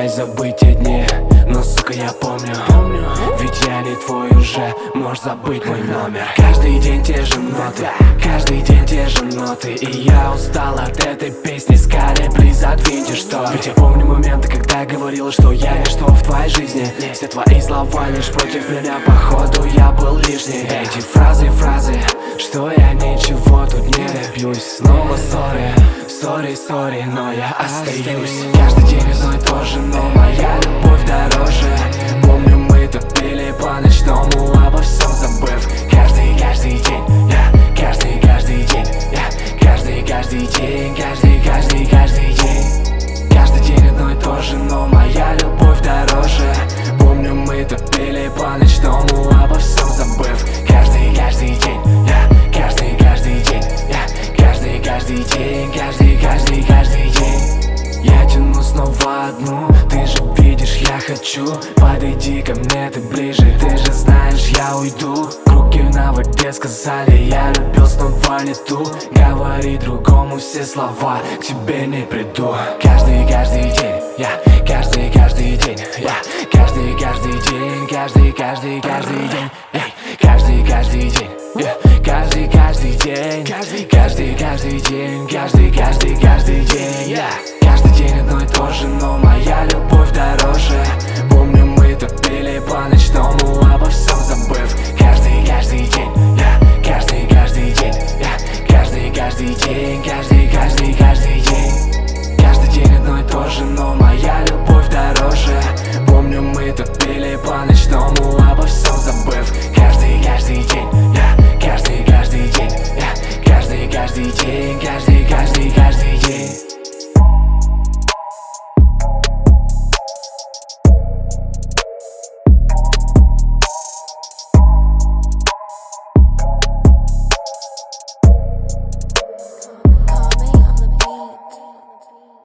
Пытаюсь забыть те дни, но, сука, я помню. Ведь я не твой уже, можешь забыть мой номер. Каждый день те же ноты, каждый день те же ноты. И я устал от этой песни, скорее, плиз, задвиньте что. Ведь я помню моменты, когда говорила, что я ничто в твоей жизни. Все твои слова лишь против меня, походу я был лишний. Эти фразы, что я ничего тут не добьюсь. Снова сори, но я остаюсь. Каждый день одно и то же, но моя любовь дороже. Помню, мы топили по ночному, обо всем забыв. Каждый день, я каждый день, я каждый день, каждый день. Каждый день одно и то же, но моя любовь дороже. Помню, мы топили по ночному, обо всем забыв. Каждый день, я каждый день, я каждый день, каждый день. Я тяну снова одну, ты же видишь, я хочу. Подойди ко мне, ты ближе, ты же знаешь, я уйду. Круги на воде сказали, я любил, снова не ту. Говори другому все слова, к тебе не приду. Каждый день, я каждый день, я каждый день, каждый день, эй, каждый день, я каждый день, каждый день, каждый день, я